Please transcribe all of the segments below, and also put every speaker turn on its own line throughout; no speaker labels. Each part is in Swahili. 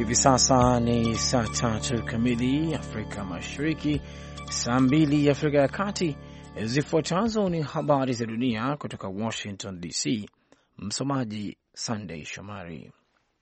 Hivi sasa ni saa 3 kamili Afrika Mashariki, saa 2 Afrika ya Kati. Zifuatazo ni habari za dunia kutoka Washington DC. Msomaji Sunday Shomari.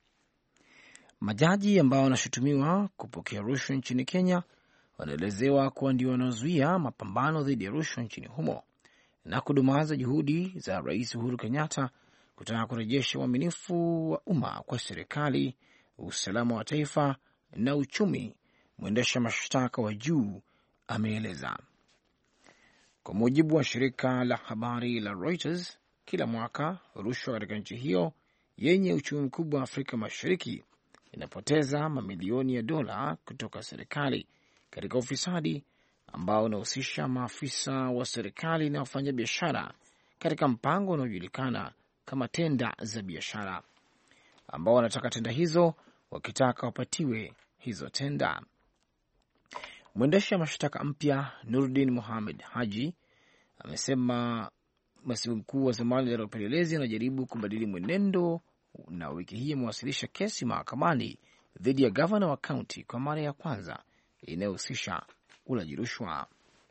Majaji ambao wanashutumiwa kupokea rushwa nchini Kenya wanaelezewa kuwa ndio wanaozuia mapambano dhidi ya rushwa nchini humo na kudumaza juhudi za Rais Uhuru Kenyatta kutaka kurejesha uaminifu wa umma kwa serikali, usalama wa taifa na uchumi. Mwendesha mashtaka wa juu ameeleza. Kwa mujibu wa shirika la habari la Reuters, kila mwaka rushwa katika nchi hiyo yenye uchumi mkubwa wa Afrika Mashariki inapoteza mamilioni ya dola kutoka serikali katika ufisadi ambao unahusisha maafisa wa serikali na wafanya biashara katika mpango unaojulikana kama tenda za biashara, ambao wanataka tenda hizo wakitaka wapatiwe hizo tenda. Mwendesha mashtaka mpya Nurdin Mohamed Haji amesema masimu mkuu wa zamani la upelelezi anajaribu kubadili mwenendo, na wiki hii amewasilisha kesi mahakamani dhidi ya gavana wa kaunti kwa mara ya kwanza inayohusisha ulaji rushwa.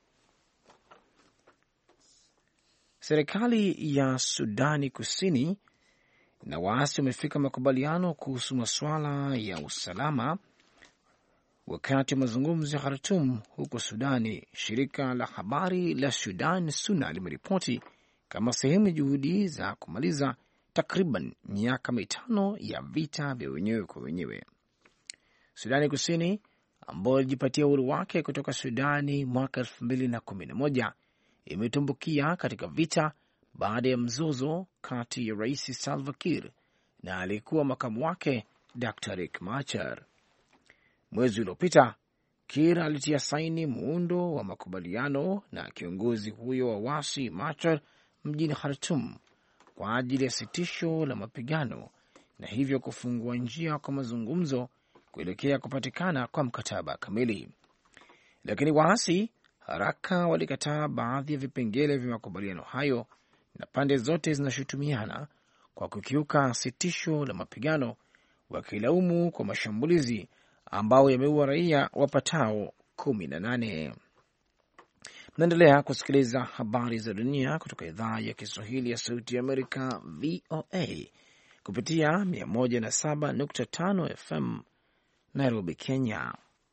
Serikali ya Sudani Kusini na waasi wamefika makubaliano kuhusu masuala ya usalama wakati wa mazungumzo ya Khartoum huko Sudani. Shirika la habari la Sudan SUNA limeripoti kama sehemu ya juhudi za kumaliza takriban miaka 5 ya vita vya wenyewe kwa wenyewe. Sudani Kusini ambayo ilijipatia uhuru wake kutoka Sudani mwaka 2011 imetumbukia katika vita baada ya mzozo kati ya Rais Salva Kiir na aliyekuwa makamu wake Dr. Riek Machar. Mwezi uliopita, Kiir alitia saini muundo wa makubaliano na kiongozi huyo wa wasi Machar mjini Khartoum kwa ajili ya sitisho la mapigano na hivyo kufungua njia kwa mazungumzo kuelekea kupatikana kwa mkataba kamili. Lakini waasi haraka walikataa baadhi ya vipengele vya makubaliano hayo na pande zote zinashutumiana kwa kukiuka sitisho la mapigano, wakilaumu kwa mashambulizi ambao yameua raia wapatao 18. Mnaendelea kusikiliza habari za dunia kutoka idhaa ya Kiswahili ya Sauti ya Amerika, VOA, kupitia 107.5 FM Nairobi, Kenya.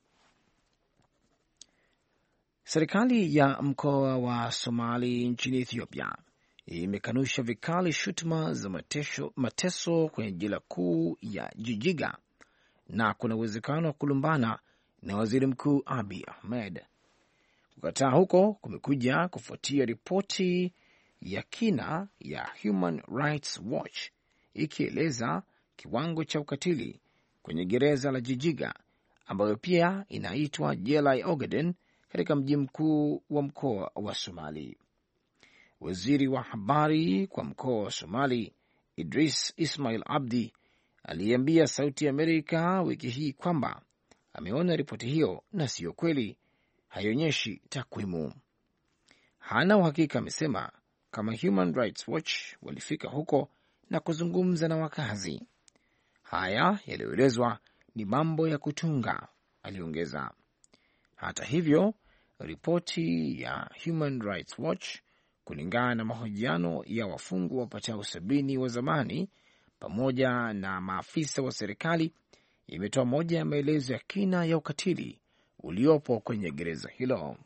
Serikali ya mkoa wa Somali nchini Ethiopia imekanusha vikali shutuma za mateso kwenye jela kuu ya Jijiga na kuna uwezekano wa kulumbana na waziri mkuu Abiy Ahmed. Kukataa huko kumekuja kufuatia ripoti ya kina ya Human Rights Watch ikieleza kiwango cha ukatili kwenye gereza la Jijiga, ambayo pia inaitwa jela ya Ogaden katika mji mkuu wa mkoa wa Somali. Waziri wa habari kwa mkoa wa Somali Idris Ismail Abdi aliambia Sauti ya Amerika wiki hii kwamba ameona ripoti hiyo na siyo kweli, haionyeshi takwimu. Hana uhakika, amesema, kama Human Rights Watch walifika huko na kuzungumza na wakazi. Haya yaliyoelezwa ni mambo ya kutunga, aliongeza. Hata hivyo, ripoti ya Human Rights Watch, kulingana na mahojiano ya wafungwa wapatao 70 wa zamani pamoja na maafisa wa serikali, imetoa moja ya maelezo ya kina ya ukatili uliopo kwenye gereza hilo.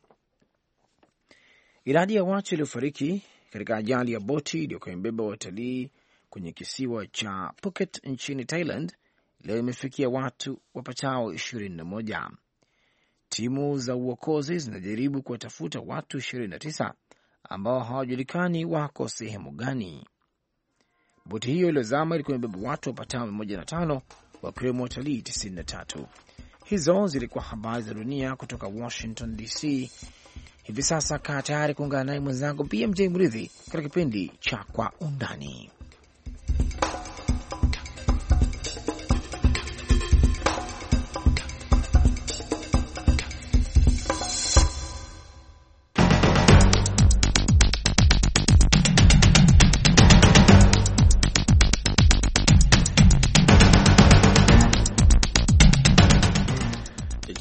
Idadi ya watu waliofariki katika ajali ya boti iliyokuwa imebeba watalii kwenye kisiwa cha Phuket nchini Thailand leo imefikia watu wapatao 21. Timu za uokozi zinajaribu kuwatafuta watu 29 ambao hawajulikani wako sehemu gani. Boti hiyo iliyozama ilikuwa imebeba watu wapatao 105 wakiwemo watalii 93. Hizo zilikuwa habari za dunia kutoka Washington DC. Hivi sasa kaa tayari kuungana naye mwenzangu BMJ Mridhi katika kipindi cha Kwa Undani.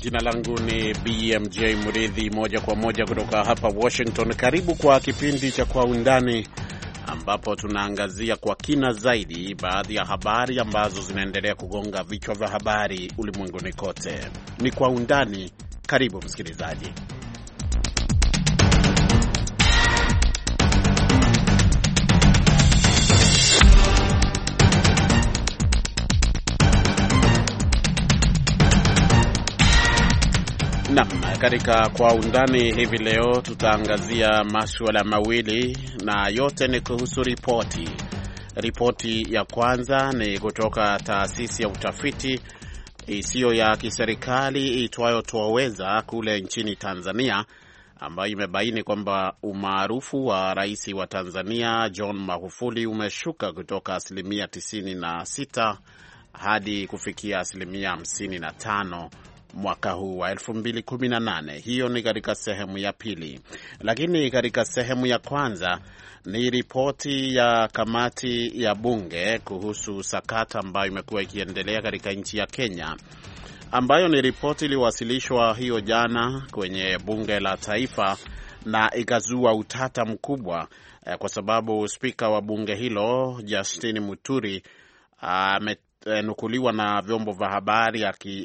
Jina langu ni BMJ Muridhi, moja kwa moja kutoka hapa Washington. Karibu kwa kipindi cha Kwa Undani, ambapo tunaangazia kwa kina zaidi baadhi ya habari ambazo zinaendelea kugonga vichwa vya habari ulimwenguni kote. Ni Kwa Undani. Karibu msikilizaji. Katika Kwa Undani hivi leo tutaangazia masuala mawili, na yote ni kuhusu ripoti. Ripoti ya kwanza ni kutoka taasisi ya utafiti isiyo ya kiserikali itwayo Twaweza kule nchini Tanzania, ambayo imebaini kwamba umaarufu wa rais wa Tanzania John Magufuli umeshuka kutoka 96% hadi kufikia 55% mwaka huu wa 2018. Hiyo ni katika sehemu ya pili. Lakini katika sehemu ya kwanza ni ripoti ya kamati ya bunge kuhusu sakata ambayo imekuwa ikiendelea katika nchi ya Kenya, ambayo ni ripoti iliyowasilishwa hiyo jana kwenye bunge la taifa na ikazua utata mkubwa kwa sababu spika wa bunge hilo Justin Muturi nukuliwa na vyombo vya habari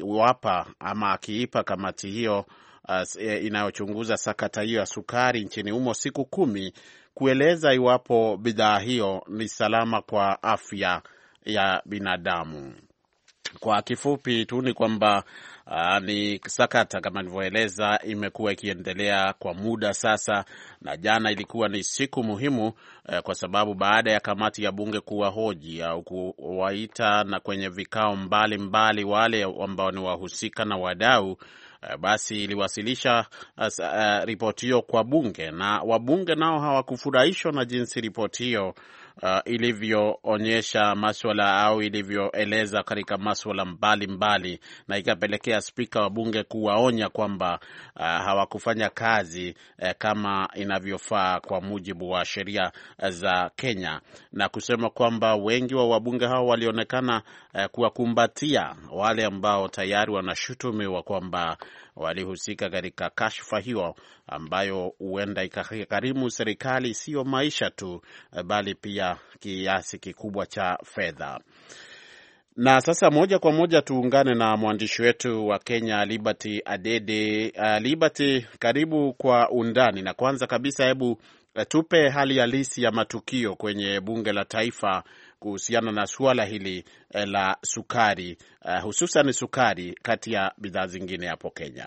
akiipa kamati hiyo inayochunguza sakata hiyo ya sukari nchini humo siku 10 kueleza iwapo bidhaa hiyo ni salama kwa afya ya binadamu. Kwa kifupi tu ni kwamba ni sakata kama nilivyoeleza imekuwa ikiendelea kwa muda sasa, na jana ilikuwa ni siku muhimu kwa sababu baada ya kamati ya bunge kuwahoji au kuwaita na kwenye vikao mbalimbali wale ambao ni wahusika na wadau, basi iliwasilisha ripoti hiyo kwa bunge, na wabunge nao hawakufurahishwa na jinsi ripoti hiyo ilivyoonyesha masuala au ilivyoeleza katika masuala mbalimbali, na ikapelekea spika wa bunge kuwaonya kwamba hawakufanya kazi kama inavyofaa kwa mujibu wa sheria za Kenya, na kusema kwamba wengi wa wabunge hao walionekana kuwakumbatia wale ambao tayari wanashutumiwa kwamba walihusika katika kashfa hiyo ambayo huenda ikakarimu serikali sio maisha tu, bali pia kiasi kikubwa cha fedha. Na sasa moja kwa moja tuungane na mwandishi wetu wa Kenya Liberty Adede. Liberty, karibu Kwa Undani, na kwanza kabisa hebu tupe hali halisi ya matukio kwenye bunge la taifa kuhusiana na suala hili la sukari, hususan sukari kati ya bidhaa zingine hapo Kenya.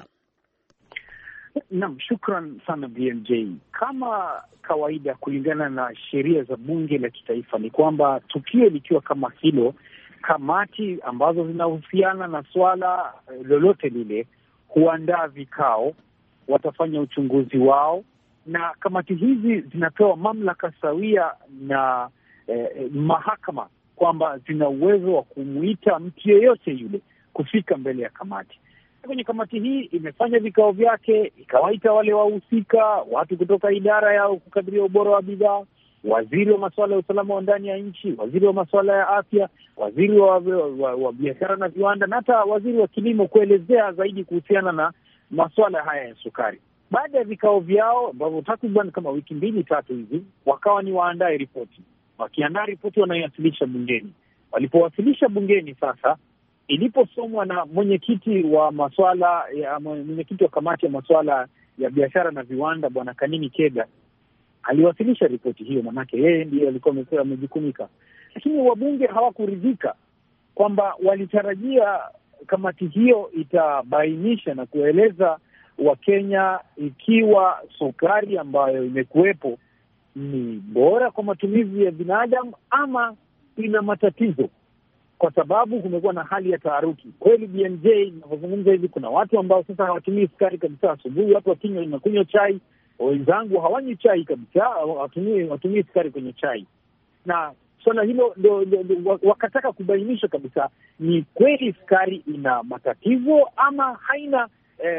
Naam, shukran sana BMJ. Kama kawaida, kulingana na sheria za bunge la kitaifa, ni kwamba tukio likiwa kama hilo, kamati ambazo zinahusiana na swala lolote lile huandaa vikao, watafanya uchunguzi wao, na kamati hizi zinapewa mamlaka sawia na mahakama kwamba zina uwezo wa kumuita mtu yeyote yule kufika mbele ya kamati. Kwenye kamati hii imefanya vikao vyake, ikawaita wale wahusika, watu kutoka idara ya kukadiria ubora wa bidhaa, waziri wa masuala ya usalama wa ndani ya nchi, waziri wa masuala ya afya, waziri wa biashara na viwanda, na hata waziri wa kilimo, kuelezea zaidi kuhusiana na masuala haya ya sukari. Baada ya vikao vyao ambavyo takriban kama wiki 2-3 hivi, wakawa ni waandae ripoti. Wakiandaa ripoti wanaiwasilisha bungeni. Walipowasilisha bungeni sasa, iliposomwa na mwenyekiti wa kamati ya masuala ya biashara na viwanda, Bwana Kanini Kega, aliwasilisha ripoti hiyo, manake yeye ndiye alikuwa amejukumika. Lakini wabunge hawakuridhika, kwamba walitarajia kamati hiyo itabainisha na kueleza Wakenya ikiwa sukari ambayo imekuwepo ni bora kwa matumizi ya binadamu ama ina matatizo, kwa sababu kumekuwa na hali ya taharuki. Kweli BMJ, ninapozungumza hivi, kuna watu ambao sasa hawatumii sukari kabisa. Asubuhi watu wakunywa chai, wenzangu hawanywi chai kabisa, watumii sukari kwenye chai. Na swala hilo wakataka kubainisha kabisa, ni kweli sukari ina matatizo ama haina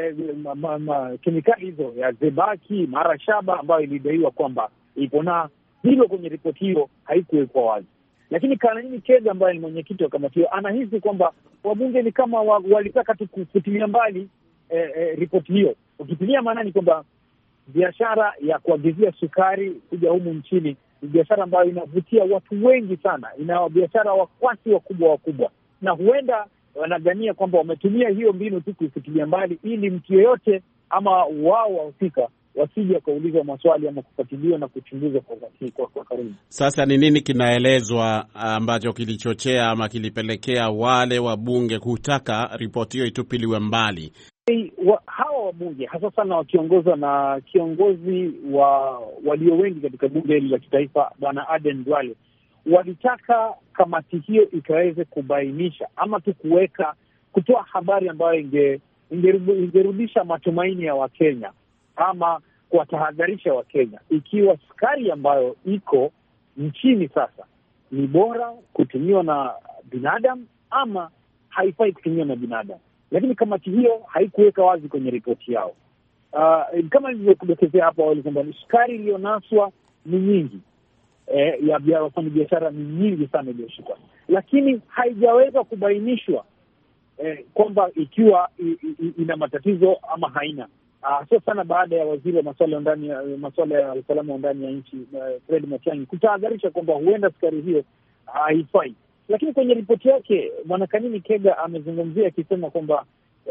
kemikali hizo ya zebaki mara shaba ambayo ilidaiwa kwamba ipo, na hilo kwenye ripoti hiyo haikuwekwa wazi. Lakini Kanini Kega ambaye ni mwenyekiti wa kamati hiyo anahisi kwamba wabunge ni kama walitaka tu kufutilia mbali ripoti hiyo. Ukitilia maana ni kwamba biashara ya kuagizia sukari kuja humu nchini ni biashara ambayo inavutia watu wengi sana, ina biashara wakwasi wakubwa, na huenda wanadhania kwamba wametumia hiyo mbinu tu kuifutilia mbali ili mtu yeyote ama wao wahusika wasije wakaulizwa maswali ama kufuatiliwa na kuchunguzwa kwa karibu. Sasa
ni nini kinaelezwa ambacho kilichochea ama kilipelekea wale wabunge kutaka ripoti hiyo itupiliwe mbali?
Hawa wabunge hasa sana wakiongozwa na kiongozi wa walio wengi katika bunge hili la kitaifa, Bwana Aden Duale, walitaka kamati hiyo ikaweze kubainisha ama tu kutoa habari ambayo ingerudisha matumaini ya Wakenya ama kuwatahadharisha Wakenya ikiwa sukari ambayo iko nchini sasa ni bora kutumiwa na binadamu ama haifai kutumiwa na binadamu. Lakini kamati hiyo haikuweka wazi kwenye ripoti yao. Kama ilivyokudokezea hapo awali kwamba sukari iliyonaswa ni nyingi, ya wafanyabiashara ni nyingi sana iliyoshikwa, lakini haijaweza kubainishwa kwamba ikiwa ina matatizo ama haina. Sio sana baada ya waziri wa masuala ya usalama wa ndani ya nchi Fred Matiang'i kutahadharisha kwamba huenda sukari hiyo haifai. Lakini kwenye ripoti yake Bwana Kanini Kega amezungumzia akisema kwamba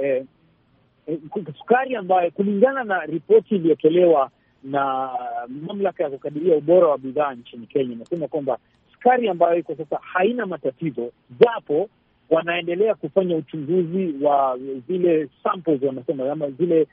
sukari ambayo kulingana na ripoti iliyotolewa na mamlaka ya kukadiria ubora wa bidhaa nchini Kenya, inasema kwamba sukari ambayo iko sasa haina matatizo, japo wanaendelea kufanya uchunguzi wa zile samples, wanasema ama zile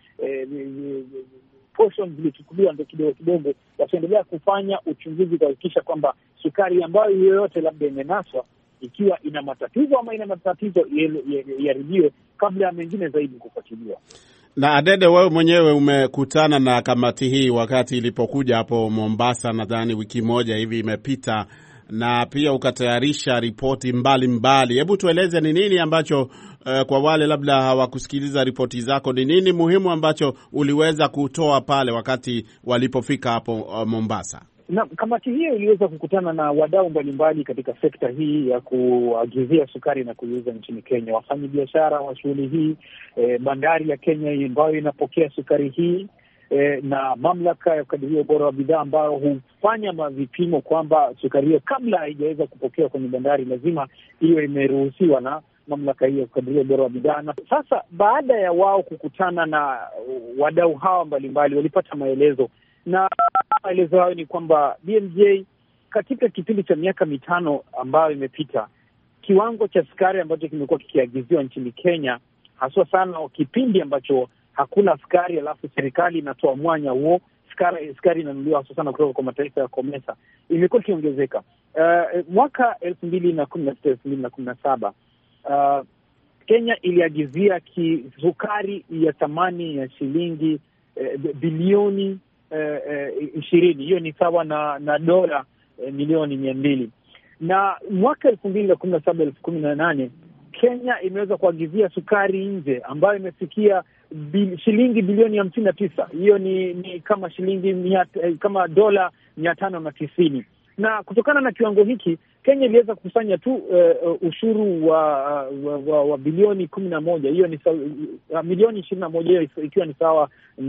portions zilichukuliwa ndio kidogo, wataendelea kufanya uchunguzi kuhakikisha kwamba sukari ambayo yoyote labda imenaswa ikiwa ina matatizo ama ina matatizo yaribiwe kabla ya mengine zaidi kufuatiliwa.
Na Adede, wewe mwenyewe umekutana na kamati hii wakati ilipokuja hapo Mombasa, nadhani wiki moja hivi imepita, na pia ukatayarisha ripoti mbalimbali. Hebu tueleze ni nini ambacho kwa wale labda hawakusikiliza ripoti zako, ni nini muhimu ambacho uliweza kutoa pale wakati walipofika hapo Mombasa?
Na kamati hiyo iliweza kukutana na wadau mbalimbali katika sekta hii ya kuagizia sukari na kuiuza nchini Kenya, wafanyabiashara wa shughuli hii, bandari ya Kenya ambayo inapokea sukari hii, na mamlaka ya kukadiria ubora wa bidhaa ambayo hufanya vipimo kwamba sukari hiyo kabla haijaweza kupokea kwenye bandari lazima iwe imeruhusiwa na mamlaka hiyo kukadiria ubora wa bidhaa. Na sasa baada ya wao kukutana na wadau hawa mbalimbali, walipata maelezo, na maelezo hayo ni kwamba BMJ, katika kipindi cha miaka 5 ambayo imepita, kiwango cha sukari ambacho kimekuwa kikiagiziwa nchini Kenya, haswa sana kipindi ambacho hakuna sukari alafu serikali inatoa mwanya huo, sukari inanunuliwa haswa sana kutoka kwa mataifa ya Komesa, imekuwa ikiongezeka. Mwaka 2016-2017 Kenya iliagizia sukari ya thamani ya shilingi bilioni 20. Hiyo ni sawa na dola milioni 200. Na mwaka 2017-2018 Kenya imeweza kuagizia sukari nje ambayo imefikia shilingi bilioni 59. Hiyo ni kama shilingi kama dola 590. Na kutokana na kiwango hiki Kenya iliweza kukusanya tu ushuru wa bilioni 11. Hiyo ni milioni 21, hiyo ikiwa ni sawa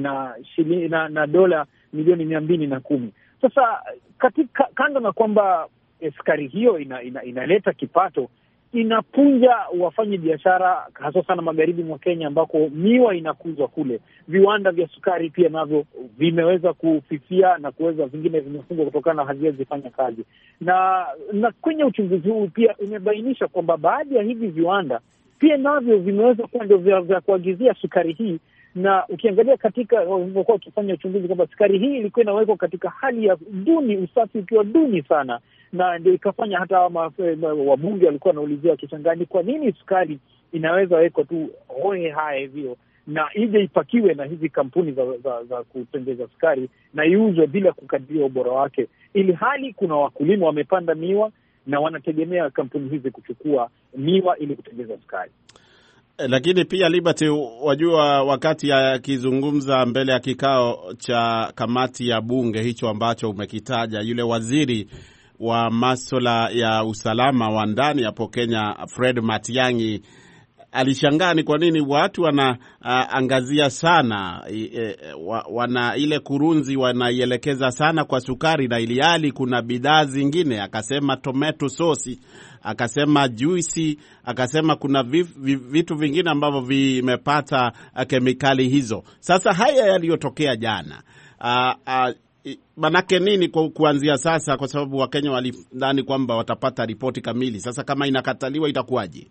na dola milioni 210. Sasa katika kando na kwamba sukari hiyo inaleta kipato, inapunja wafanya biashara hasa sana magharibi mwa Kenya ambako miwa inakuzwa kule. Viwanda vya sukari pia navyo vimeweza kufifia na kuweza vingine vimefungwa kutokana na haziwezi fanya kazi. Na kwenye uchunguzi huu pia imebainisha kwamba baadhi ya hivi viwanda pia navyo vimeweza kuwa ndio vya kuagizia sukari hii, na ukiangalia katika walivyokuwa wakifanya uchunguzi kwamba sukari hii ilikuwa inawekwa katika hali ya duni, usafi ukiwa duni sana, na ndio ikafanya hata wabunge walikuwa wanaulizia wakishangani kwa nini sukari inaweza wekwa tu hohe haya hivyo na ije ipakiwe na hizi kampuni za kutengeza sukari na iuzwe bila kukadiria ubora wake, ili hali kuna wakulima wamepanda miwa na wanategemea kampuni hizi kuchukua miwa ili kutengeza sukari.
Lakini pia Liberty, wajua, wakati akizungumza mbele ya kikao cha kamati ya bunge hicho ambacho umekitaja, yule waziri wa masuala ya usalama wa ndani hapo Kenya Fred Matiang'i alishangaa ni kwa nini watu wanaangazia sana wana ile kurunzi wanaielekeza sana kwa sukari, na ilihali kuna bidhaa zingine. Akasema tomato sauce, akasema juice, akasema kuna vitu vingine ambavyo vimepata kemikali hizo. Sasa haya yaliyotokea jana, manake nini kuanzia sasa? Kwa sababu Wakenya walidhani kwamba watapata ripoti kamili. Sasa kama inakataliwa itakuwaje?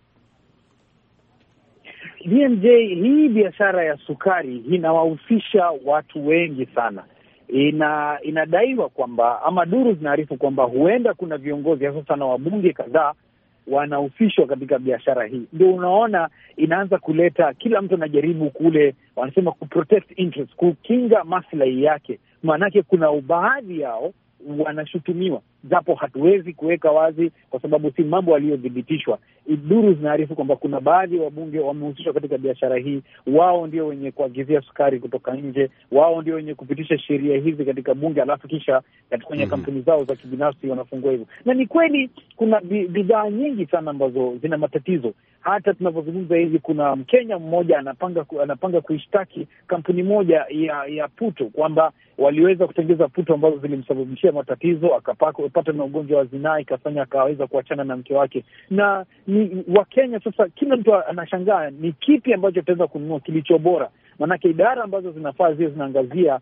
BMJ, hii biashara ya sukari inawahusisha watu wengi sana. Inadaiwa kwamba, ama duru zinaarifu kwamba huenda kuna viongozi hasa sana wabunge kadhaa wanahusishwa katika biashara hii. Ndio unaona inaanza kuleta, kila mtu anajaribu kule, wanasema kuprotect interest, kukinga maslahi yake. Maanake kuna baadhi yao wanashutumiwa, japo hatuwezi kuweka wazi kwa sababu si mambo yaliyodhibitishwa. Duru zinaarifu kwamba kuna baadhi ya wabunge wamehusishwa katika biashara hii. Wao ndio wenye kuagizia sukari kutoka nje, wao ndio wenye kupitisha sheria hizi katika bunge, alafu kisha kwenye kampuni zao za kibinafsi wanafungua hivyo. Na ni kweli kuna bidhaa nyingi sana ambazo zina matatizo. Hata tunavyozungumza hivi, kuna Mkenya mmoja anapanga kuishtaki kampuni moja ya puto kwamba waliweza kutengeza puto ambazo zilimsababishia matatizo, akapata na ugonjwa wa zinaa, ikafanya akaweza kuachana na mke wake. Na ni Wakenya sasa, kila mtu anashangaa ni kipi ambacho tutaweza kununua kilicho bora. Maanake idara ambazo zinafaa ziwe zinaangazia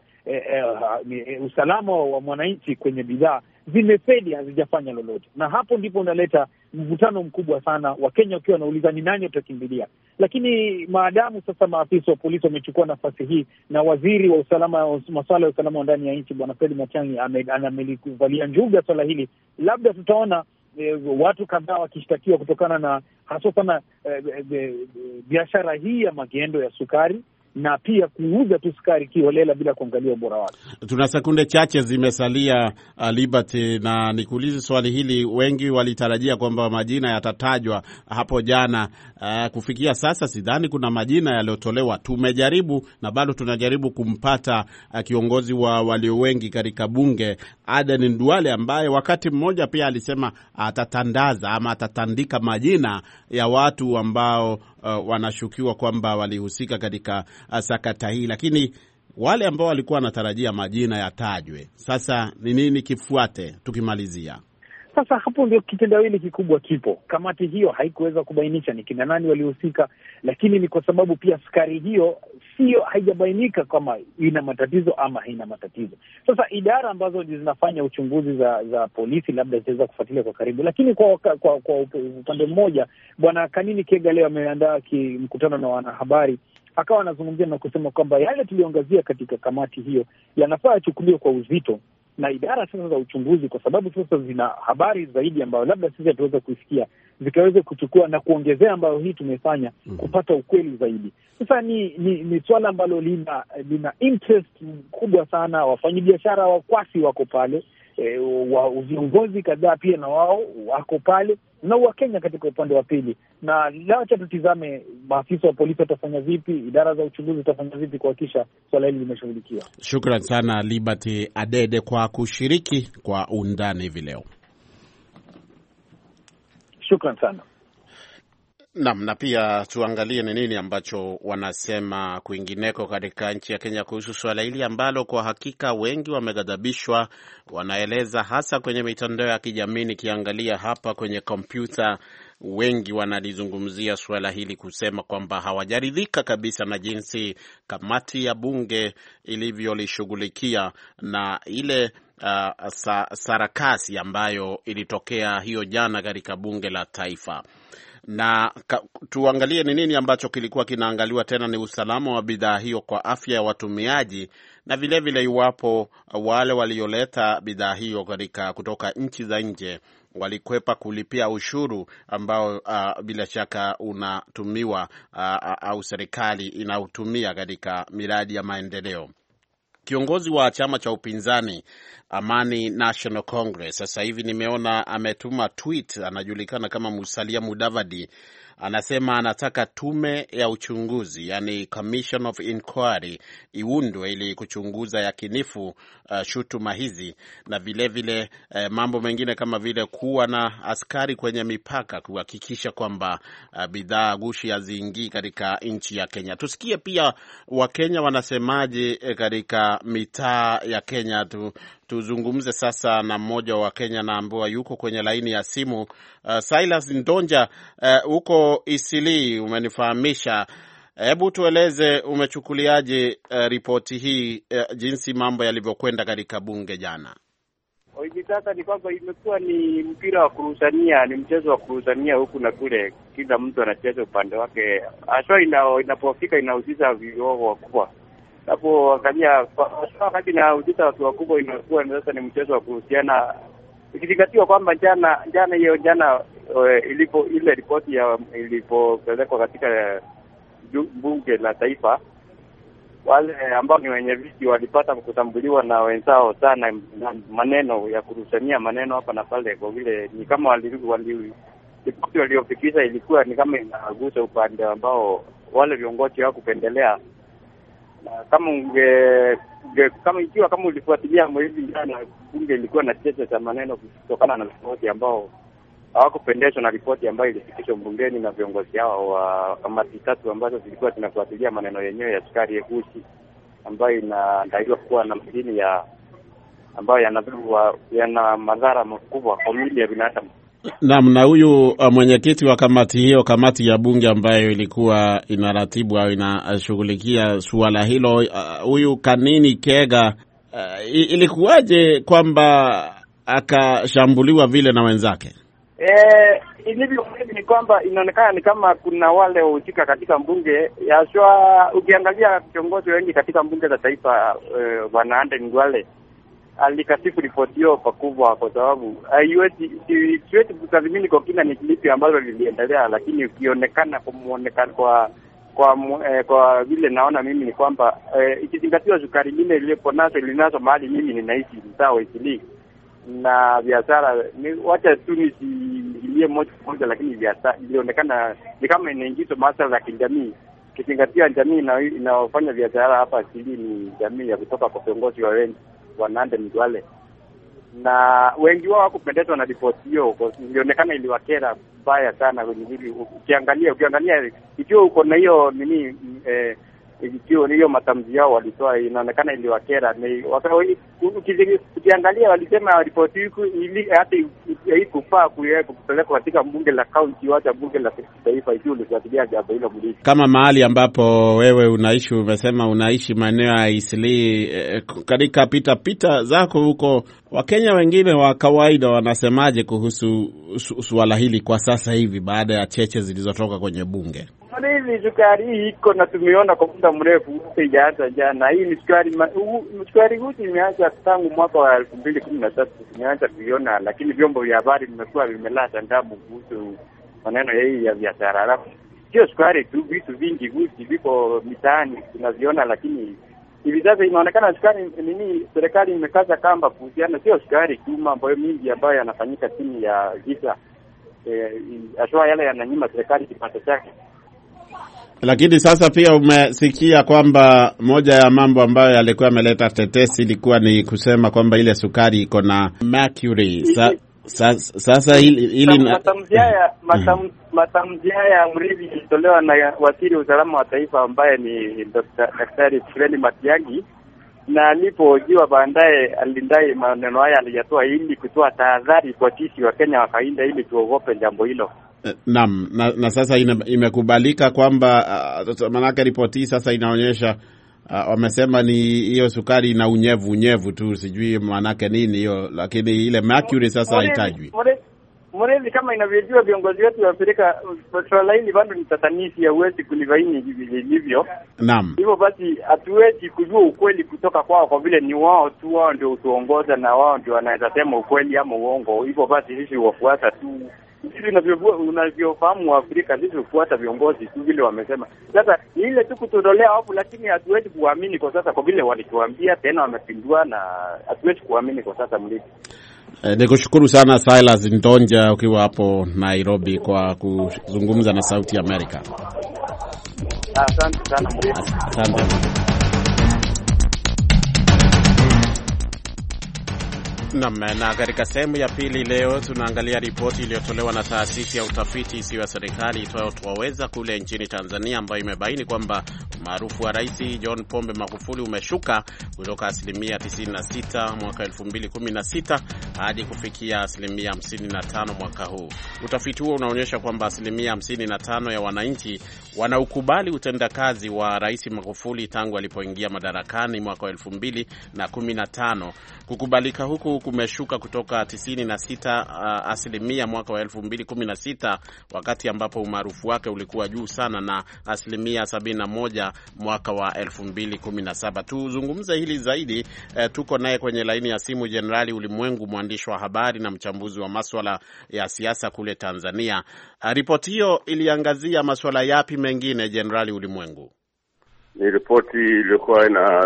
usalama wa mwananchi kwenye bidhaa zimefeli, hazijafanya lolote. Na hapo ndipo unaleta mvutano mkubwa sana, Wakenya wakiwa wanauliza ni nani utakimbilia. Lakini maadamu sasa maafisa wa polisi wamechukua nafasi hii na waziri wa usalama, masuala ya usalama wa ndani ya nchi Bwana Fred Matiang'i amelikuvalia njuga swala hili, labda tutaona watu kadhaa wakishtakiwa kutokana na hasa sana biashara hii ya magendo ya sukari na pia kuuza tu sukari kiholela bila kuangalia ubora wake.
Tuna sekunde chache zimesalia, Liberty, na nikuulize swali hili. Wengi walitarajia kwamba majina yatatajwa hapo jana. Kufikia sasa sidhani kuna majina yaliyotolewa. Tumejaribu na bado tunajaribu kumpata kiongozi wa walio wengi katika bunge, Aden Duale, ambaye wakati mmoja pia alisema atatandaza ama atatandika majina ya watu ambao wanashukiwa kwamba walihusika katika sakata hii, lakini wale ambao walikuwa wanatarajia majina yatajwe, sasa ni nini kifuate tukimalizia?
Sasa hapo ndio kitendawili kikubwa kipo. Kamati hiyo haikuweza kubainisha ni kina nani walihusika, lakini ni kwa sababu pia sukari hiyo haijabainika kama ina matatizo ama haina matatizo. Sasa idara ambazo zinafanya uchunguzi za polisi labda zitaweza kufuatilia kwa karibu, lakini kwa upande mmoja Bwana Kanini Kega leo ameandaa mkutano na wanahabari, akawa anazungumzia na kusema kwamba yale tuliongazia katika kamati hiyo yanafaa yachukuliwe kwa uzito na idara sasa za uchunguzi, kwa sababu sasa zina habari zaidi ambayo labda sisi hatuweza kusikia, zikaweza kuchukua na kuongezea ambayo hii tumefanya kupata ukweli zaidi. Sasa ni swala ambalo lina interest kubwa sana. Wafanyabiashara wakwasi wako pale, viongozi kadhaa pia na wao wako pale, na Wakenya katika upande wa pili. Na acha tutizame maafisa wa polisi watafanya vipi, idara za uchunguzi watafanya vipi kuhakikisha swala hili limeshughulikiwa.
Shukran sana Liberty Adede kwa kushiriki kwa undani hivi leo.
Shukran sana.
Naam, na pia tuangalie ni nini ambacho wanasema kwingineko katika nchi ya Kenya kuhusu swala hili ambalo kwa hakika wengi wameghadhabishwa. Wanaeleza hasa kwenye mitandao ya kijamii, nikiangalia hapa kwenye kompyuta, wengi wanalizungumzia swala hili kusema kwamba hawajaridhika kabisa na jinsi kamati ya bunge ilivyolishughulikia na ile sarakasi ambayo ilitokea hiyo jana katika bunge la taifa. Na tuangalie ni nini ambacho kilikuwa kinaangaliwa tena, ni usalama wa bidhaa hiyo kwa afya ya watumiaji, na vile iwapo wale walioleta bidhaa hiyo kutoka nchi za nje walikwepa kulipia ushuru ambao bila shaka unatumiwa au serikali inautumia katika miradi ya maendeleo. Kiongozi wa chama cha upinzani Amani National Congress sasa hivi nimeona ametuma tweet, anajulikana kama Musalia Mudavadi, anasema anataka tume ya uchunguzi, yani Commission of Inquiry, iundwe ili kuchunguza yakinifu shutuma hizi, na vile mambo mengine kama vile kuwa na askari kwenye mipaka kuhakikisha kwamba bidhaa gushi haziingii katika nchi ya Kenya. Tusikie pia Wakenya wanasemaje katika mitaa ya Kenya. Tuzungumze sasa na mmoja wa Kenya na ambaye yuko kwenye laini ya simu. Silas Ndonja, huko Isili, umenifahamisha. Hebu tueleze umechukuliaje ripoti hii, jinsi mambo yalivyokwenda katika bunge jana?
Hivi sasa ni kwamba imekuwa ni mpira wa kurusania, ni mchezo wa kurusania huku na kule, kila mtu anacheza upande wake. Haswa inapofika inahusisha viongozi wakubwa. Hapo angalia wakati inahusisha watu wakubwa, inakuwa sasa ni mchezo wa kuhusiana, ikizingatiwa kwamba jana ilipo ile ripoti ilipopelekwa katika bunge la taifa, wale ambao ni wenye viti walipata kutambuliwa na wenzao sana maneno ya kurushania maneno hapa na pale, kwa vile ni kama ripoti waliofikisha ilikuwa ni kama inagusa upande ambao wale viongozi hawakupendelea. Na kama ulifuatilia mwezi jana, bunge ilikuwa na cheche za maneno kutokana na ripoti ambao hawakupendezwa na ripoti ambayo ilifikishwa bungeni na viongozi hao wa kamati tatu ambazo zilikuwa zinafuatilia maneno yenyewe ya sukari gushi ambayo inadaiwa kuwa na madini ambayo yana madhara makubwa kwa mwili ya binadamu.
Naam, na huyu mwenyekiti wa kamati ya bunge ambayo ilikuwa inaratibu au inashughulikia suala hilo, huyu Kanini Kega, ilikuwaje kwamba akashambuliwa vile na wenzake?
Ilivyo ni kwamba inaonekana ni kama kuna wale wahusika katika bunge yashwa. Ukiangalia viongozi wengi katika bunge la taifa, Bwana Aden Duale alikasifu ripoti hiyo pakubwa, kwa sababu siwezi kutathmini kwa kina ni lipi ambalo liliendelea, lakini ukionekana kwa vile naona mimi ni kwamba ikizingatiwa sukari ile ilinazo mahali mimi ninaishi mtaa wa Isili, na biashara wacha tu nisiingilie moja kwa moja, lakini biashara ilionekana ni kama inaingizwa masuala ya kijamii, kizingatia jamii inaofanya biashara hapa Isili ni jamii ya kutoka kwa viongozi wa wengi wanande Mduale, na wengi wao hakupendezwa na ripoti hiyo. Ilionekana iliwakera mbaya sana kwenye hili. Ukiangalia ikiwa uko na hiyo ikiwa hiyo matamshi yao walitoa, inaonekana iliwakera. Ukiangalia walisema ripoti hii hata haikufaa kupelekwa katika bunge la kaunti, wacha bunge la taifa ikiwa ulifuatilia jambo hilo mlisi.
Kama mahali ambapo wewe unaishi, umesema unaishi maeneo ya Isili, katika pita zako huko, Wakenya wengine wa kawaida wanasemaje kuhusu suala hili kwa sasa hivi baada ya cheche zilizotoka kwenye bunge?
Hivi sukari hii iko na tumeona kwa muda mrefu, haijaanza jana. Hii ni sukari hii imeanza tangu mwaka wa 2013 tumeanza kuiona, lakini vyombo vya habari vimekuwa vimelala ndamu kuhusu maneno hii ya biashara. Alafu sio sukari tu, vitu vingi viko mitaani tunaviona, lakini hivi sasa inaonekana sukari serikali imekaza kamba kuhusiana, sio sukari tu, mambo mengi ambayo yanafanyika chini ya giza, ashwa yale yananyima serikali kipato chake.
Lakini sasa pia umesikia kwamba moja ya mambo ambayo yalikuwa yameleta tetesi ilikuwa ni kusema kwamba ile sukari iko na mercury. Sasa
matamshi haya mrithi ilitolewa na waziri wa usalama wa taifa ambaye ni Daktari Fred Matiang'i, na alipojiwa baadaye alidai maneno haya aliyatoa ili kutoa tahadhari kwa sisi wa Kenya wa kawaida ili tuogope jambo hilo.
Naam, na sasa imekubalika kwamba manake ripoti sasa inaonyesha wamesema ni hiyo sukari ina unyevu tu, sijui manake nini hiyo, lakini ile mercury sasa haitajwi.
Mrezi kama inavyojua viongozi wetu wa Afrika, swala hili bado ni tatanisi, hauwezi kulibaini vilivyo.
Naam.
Hivyo basi hatuwezi kujua ukweli kutoka kwao, kwa vile ni wao ndio utuongoza na wao ndio wanaweza sema ukweli ama uongo. Hivyo basi sisi wafuata tu. Sisi unavyofahamu wa Afrika, sisi hufuata viongozi tu vile wamesema. Sasa ni ile tu kutodolea hapo, lakini hatuwezi kuamini kwa sasa kwa vile walituambia tena wamepindua, na hatuwezi kuamini kwa sasa mlipo.
Nikushukuru sana Silas Ndonja ukiwa hapo Nairobi kwa kuzungumza na Sauti ya Amerika.
Asante sana.
Asante. Na katika sehemu ya pili leo tunaangalia ripoti iliyotolewa na taasisi ya utafiti isiyo ya serikali itwayo Twaweza kule nchini Tanzania, ambayo imebaini kwamba umaarufu wa Rais John Pombe Magufuli umeshuka kutoka asilimia 96 mwaka 2016 hadi kufikia asilimia 55 mwaka huu. Utafiti huo unaonyesha kwamba asilimia 55 ya wananchi wanaukubali utendakazi wa Rais Magufuli tangu alipoingia madarakani mwaka 2015. Kukubalika huku kumeshuka kutoka 96 asilimia mwaka wa 2016, wakati ambapo umaarufu wake ulikuwa juu sana, na asilimia 71 mwaka wa 2017. Tuzungumze hili zaidi, tuko naye kwenye laini ya simu Jenerali Ulimwengu, mwandishi wa habari na mchambuzi wa masuala ya siasa kule Tanzania. Ripoti hiyo iliangazia masuala yapi mengine, Jenerali Ulimwengu?
Ni ripoti iliyokuwa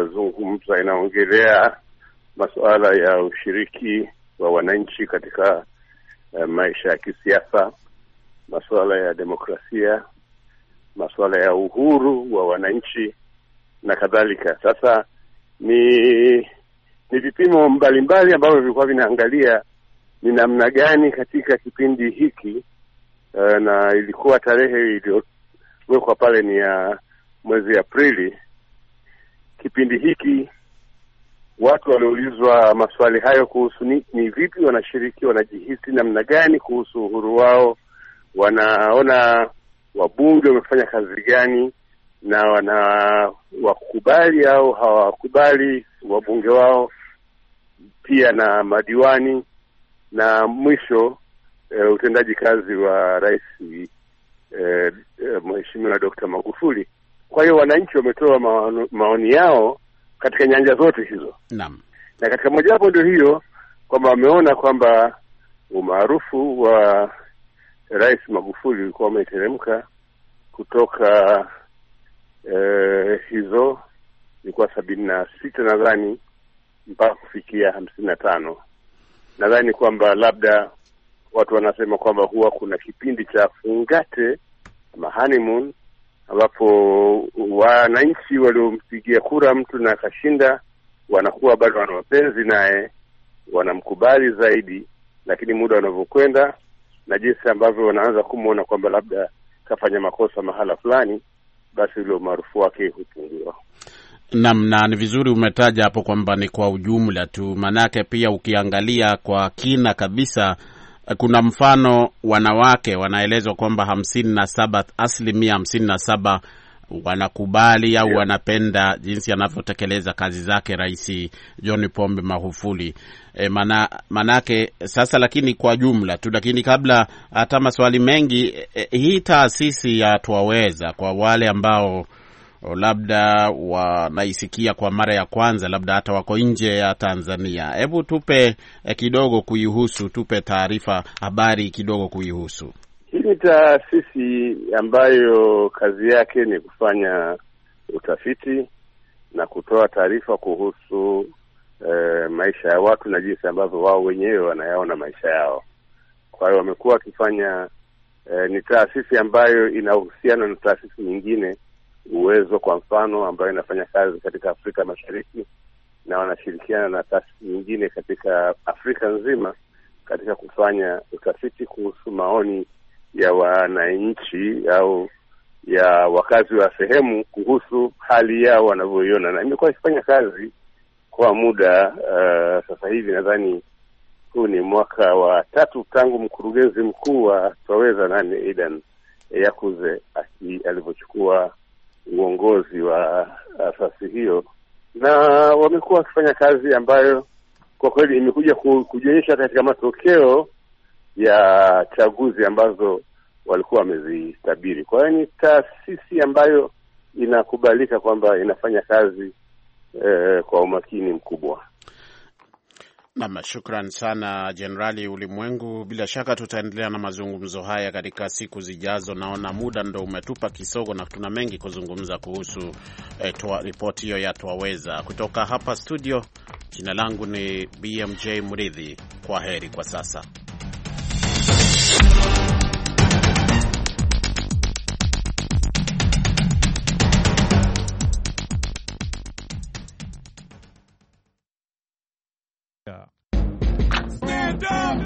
inaongelea masuala ya ushiriki wa wananchi katika maisha ya kisiasa, masuala ya demokrasia, masuala ya uhuru wa wananchi na kadhalika. Sasa ni vipimo mbalimbali ambavyo vilikuwa vinaangalia ni namna gani katika kipindi hiki, na ilikuwa tarehe iliyowekwa pale ni ya mwezi Aprili. Kipindi hiki watu waliulizwa maswali hayo kuhusu ni vipi wanashiriki, wanajihisi namna gani kuhusu uhuru wao, wanaona wabunge wamefanya kazi gani, na wakubali au hawakubali wabunge wao, pia na madiwani, na mwisho utendaji kazi wa Rais Mheshimiwa Dr. Magufuli. Kwa hiyo wananchi wametoa maoni yao katika nyanja zote hizo.
Naam.
Na katika mojawapo ndio hiyo kwamba wameona kwamba umaarufu wa Rais Magufuli ulikuwa umeteremka kutoka hizo ilikuwa 76 nadhani mpaka kufikia 55. Nadhani kwamba labda watu wanasema kwamba huwa kuna kipindi cha fungate ama honeymoon, ambapo wananchi waliompigia kura mtu na akashinda wanakuwa bado wana mapenzi naye, wanamkubali zaidi, lakini muda unavyokwenda na jinsi ambavyo wanaanza kumuona kwamba labda kafanya makosa mahala fulani, basi ule umaarufu wake hupungua.
Naam, na ni vizuri umetaja hapo kwamba ni kwa ujumla tu, manake pia ukiangalia kwa kina kabisa, kuna mfano wanawake wanaelezwa kwamba 57% wanakubali au wanapenda jinsi anavyotekeleza kazi zake Rais John Pombe Magufuli. Manake sasa, lakini kwa jumla tu, lakini kabla hata maswali mengi, hii taasisi ya Twaweza, kwa wale ambao labda wanaisikia kwa mara ya kwanza, labda hata wako nje ya Tanzania, hebu tupe kidogo kuihusu, tupe taarifa, habari kidogo kuihusu.
Hii ni taasisi ambayo kazi yake ni kufanya utafiti na kutoa taarifa kuhusu maisha ya watu na jinsi ambavyo wao wenyewe wanayaona maisha yao. Kwa hiyo wamekuwa wakifanya, ni taasisi ambayo inahusiana na taasisi nyingine, Uwezo kwa mfano, ambayo inafanya kazi katika Afrika Mashariki, na wanashirikiana na taasisi nyingine katika Afrika nzima katika kufanya utafiti kuhusu maoni ya wananchi au ya wakazi wa sehemu kuhusu hali yao wanavyoiona, na imekuwa ikifanya kazi kwa muda sasa hivi nadhani huu ni mwaka wa 3 tangu mkurugenzi mkuu wa Twaweza nani Aidan Yakuze alivyochukua uongozi wa asasi hiyo, na wamekuwa wakifanya kazi ambayo kwa kweli imekuja kujionyesha katika matokeo ya chaguzi ambazo walikuwa wamezitabiri. Kwa hiyo ni taasisi ambayo inakubalika kwamba inafanya kazi kwa umakini mkubwa.
Naam, shukran sana Jenerali Ulimwengu. Bila shaka tutaendelea na mazungumzo haya katika siku zijazo. Naona muda ndo umetupa kisogo na tuna mengi kuzungumza kuhusu ripoti hiyo ya Twaweza. Kutoka hapa studio, Jina langu ni BMJ Mridhi. Kwa heri kwa sasa.